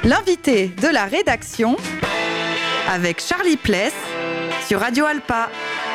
L'invité de la rédaction avec Charlie Pless sur Radio Alpa.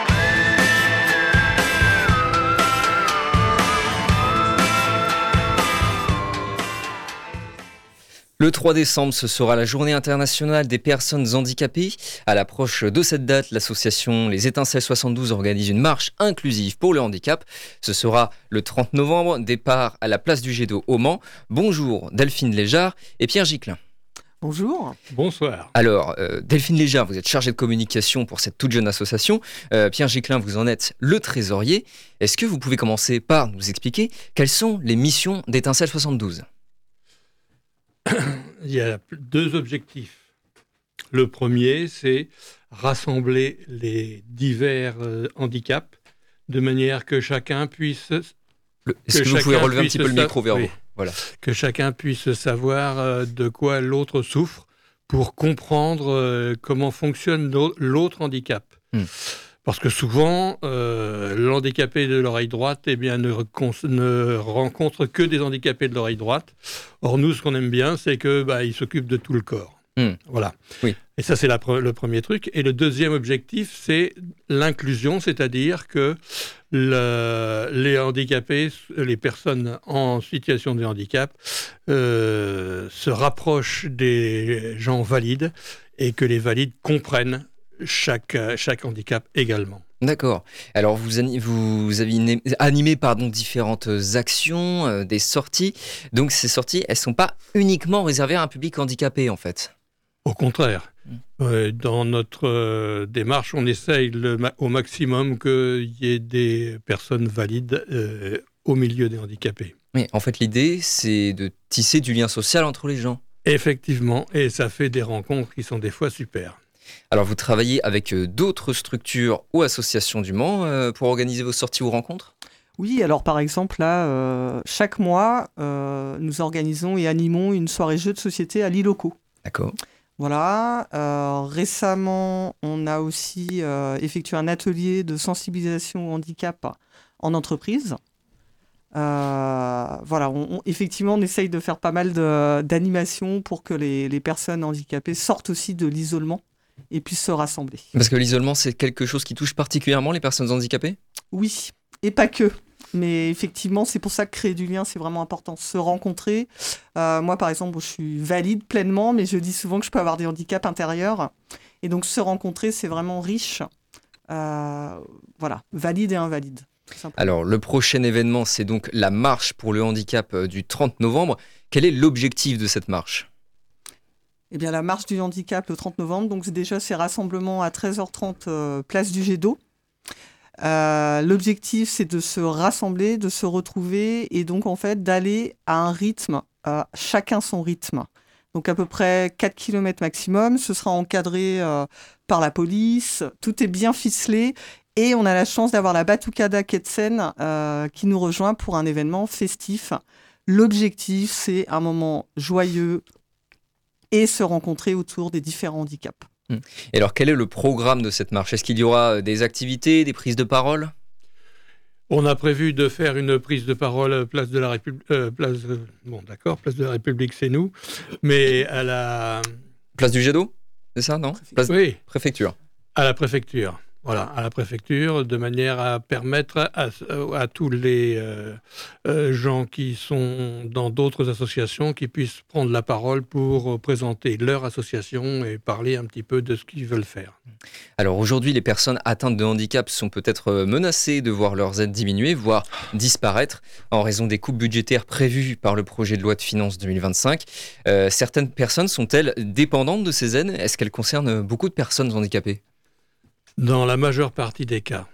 Le 3 décembre, ce sera la journée internationale des personnes handicapées. À l'approche de cette date, l'association Les Étincelles 72 organise une marche inclusive pour le handicap. Ce sera le 30 novembre, départ à la place du Jet d'eau au Mans. Bonjour Delphine Léjard et Pierre Giclin. Bonjour. Bonsoir. Alors, Delphine Léjard, vous êtes chargée de communication pour cette toute jeune association. Pierre Giclin, vous en êtes le trésorier. Est-ce que vous pouvez commencer par nous expliquer quelles sont les missions d'Étincelles 72 ? Il y a deux objectifs. Le premier, c'est rassembler les divers handicaps de manière que chacun puisse... Est-ce que vous pouvez relever un petit peu le micro vers vous ? Voilà. Que chacun puisse savoir de quoi l'autre souffre pour comprendre comment fonctionne l'autre handicap. Parce que souvent, l'handicapé de l'oreille droite ne rencontre que des handicapés de l'oreille droite. Or, nous, ce qu'on aime bien, c'est qu'il s'occupe de tout le corps. Voilà. Oui. Et ça, c'est le premier truc. Et le deuxième objectif, c'est l'inclusion, c'est-à-dire que les handicapés, les personnes en situation de handicap, se rapprochent des gens valides et que les valides comprennent chaque handicap également. D'accord. Alors, vous avez animé différentes actions, des sorties. Donc, ces sorties, elles ne sont pas uniquement réservées à un public handicapé, en fait. Au contraire. Dans notre démarche, on essaye au maximum qu'il y ait des personnes valides au milieu des handicapés. Mais en fait, l'idée, c'est de tisser du lien social entre les gens. Effectivement, et ça fait des rencontres qui sont des fois super. Alors, vous travaillez avec d'autres structures ou associations du Mans pour organiser vos sorties ou rencontres ? Oui, alors par exemple, là, chaque mois, nous organisons et animons une soirée jeux de société à l'Iloco. D'accord. Voilà. Récemment, on a aussi effectué un atelier de sensibilisation au handicap en entreprise. Voilà, effectivement, on essaye de faire pas mal d'animations pour que les personnes handicapées sortent aussi de l'isolement et puissent se rassembler. Parce que l'isolement, c'est quelque chose qui touche particulièrement les personnes handicapées ? Oui, et pas que. Mais effectivement, c'est pour ça que créer du lien, c'est vraiment important. Se rencontrer. Moi, par exemple, je suis valide pleinement, mais je dis souvent que je peux avoir des handicaps intérieurs. Et donc, se rencontrer, c'est vraiment riche. Voilà, valide et invalide. Alors, le prochain événement, c'est donc la marche pour le handicap du 30 novembre. Quel est l'objectif de cette marche ? Eh bien, la marche du handicap le 30 novembre, donc c'est rassemblement à 13h30, place du Jet d'eau. L'objectif, c'est de se rassembler, de se retrouver et donc en fait d'aller à un rythme, chacun son rythme. Donc à peu près 4 km maximum, ce sera encadré par la police, tout est bien ficelé et on a la chance d'avoir la Batucada Ketsen qui nous rejoint pour un événement festif. L'objectif, c'est un moment joyeux et se rencontrer autour des différents handicaps. Et alors, quel est le programme de cette marche ? Est-ce qu'il y aura des activités, des prises de parole ? On a prévu de faire une prise de parole place de la République. Place de la République, c'est nous. Mais à la... Place du Jet d'eau ? C'est ça, non ? Oui. Préfecture. À la préfecture. Voilà, à la préfecture, de manière à permettre à tous les gens qui sont dans d'autres associations qui puissent prendre la parole pour présenter leur association et parler un petit peu de ce qu'ils veulent faire. Alors aujourd'hui, les personnes atteintes de handicap sont peut-être menacées de voir leurs aides diminuer, voire disparaître en raison des coupes budgétaires prévues par le projet de loi de finances 2025. Certaines personnes sont-elles dépendantes de ces aides ? Est-ce qu'elles concernent beaucoup de personnes handicapées ? Dans la majeure partie des cas,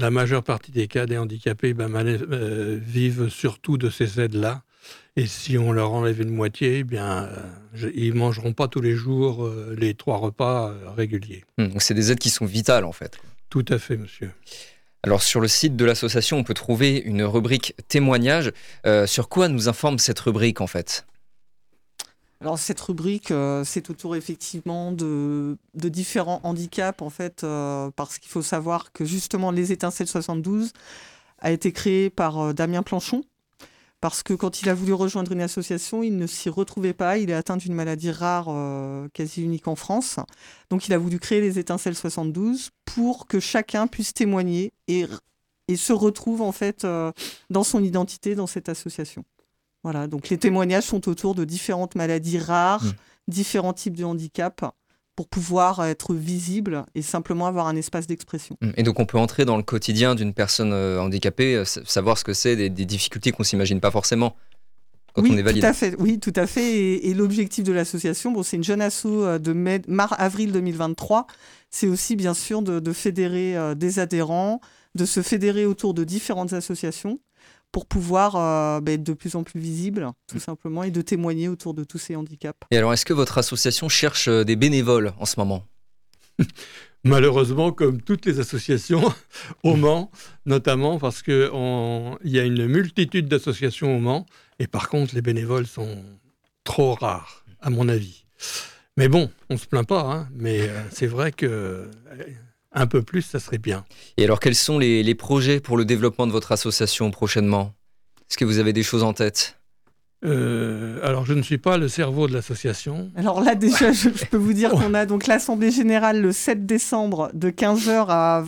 des handicapés vivent surtout de ces aides-là. Et si on leur enlève une moitié, ils ne mangeront pas tous les jours les 3 repas réguliers. Donc c'est des aides qui sont vitales en fait. Tout à fait, monsieur. Alors sur le site de l'association, on peut trouver une rubrique témoignages. Sur quoi nous informe cette rubrique en fait ? Alors cette rubrique, c'est autour effectivement de différents handicaps en fait, parce qu'il faut savoir que justement les Étincelles 72 a été créé par Damien Planchon Parce que quand il a voulu rejoindre une association, il ne s'y retrouvait pas. Il est atteint d'une maladie rare, quasi unique en France. Donc il a voulu créer les Étincelles 72 pour que chacun puisse témoigner et se retrouve en fait dans son identité, dans cette association. Voilà, donc les témoignages sont autour de différentes maladies rares, différents types de handicaps, pour pouvoir être visible et simplement avoir un espace d'expression. Et donc on peut entrer dans le quotidien d'une personne handicapée, savoir ce que c'est, des difficultés qu'on ne s'imagine pas forcément quand on est valide. Oui, tout à fait. Et l'objectif de l'association, c'est une jeune asso de avril 2023, c'est aussi bien sûr de fédérer des adhérents, de se fédérer autour de différentes associations pour pouvoir être de plus en plus visible, tout simplement, et de témoigner autour de tous ces handicaps. Et alors, est-ce que votre association cherche des bénévoles en ce moment ? Malheureusement, comme toutes les associations au Mans, notamment parce qu'il y a une multitude d'associations au Mans, et par contre, les bénévoles sont trop rares, à mon avis. Mais bon, on ne se plaint pas, hein, mais c'est vrai que... un peu plus, ça serait bien. Et alors, quels sont les projets pour le développement de votre association prochainement ? Est-ce que vous avez des choses en tête ? Alors, je ne suis pas le cerveau de l'association. Alors là, déjà, je peux vous dire qu'on a donc l'Assemblée Générale le 7 décembre de 15h à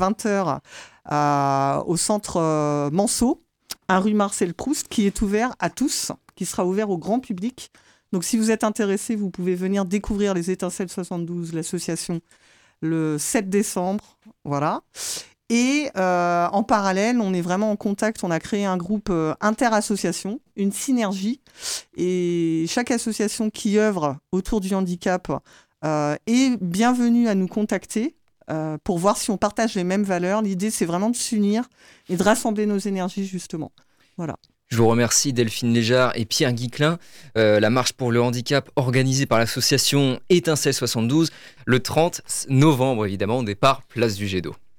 20h au centre Manceau, à rue Marcel Proust, qui est ouvert à tous, qui sera ouvert au grand public. Donc, si vous êtes intéressé, vous pouvez venir découvrir les Étincelles 72, l'association, le 7 décembre, voilà. Et en parallèle, on est vraiment en contact. On a créé un groupe interassociation, une synergie. Et chaque association qui œuvre autour du handicap est bienvenue à nous contacter pour voir si on partage les mêmes valeurs. L'idée, c'est vraiment de s'unir et de rassembler nos énergies, justement. Voilà. Je vous remercie Delphine Léjard et Pierre Guiquelin. La marche pour le handicap organisée par l'association Étincelle 72 le 30 novembre, évidemment, au départ, place du Jet d'eau.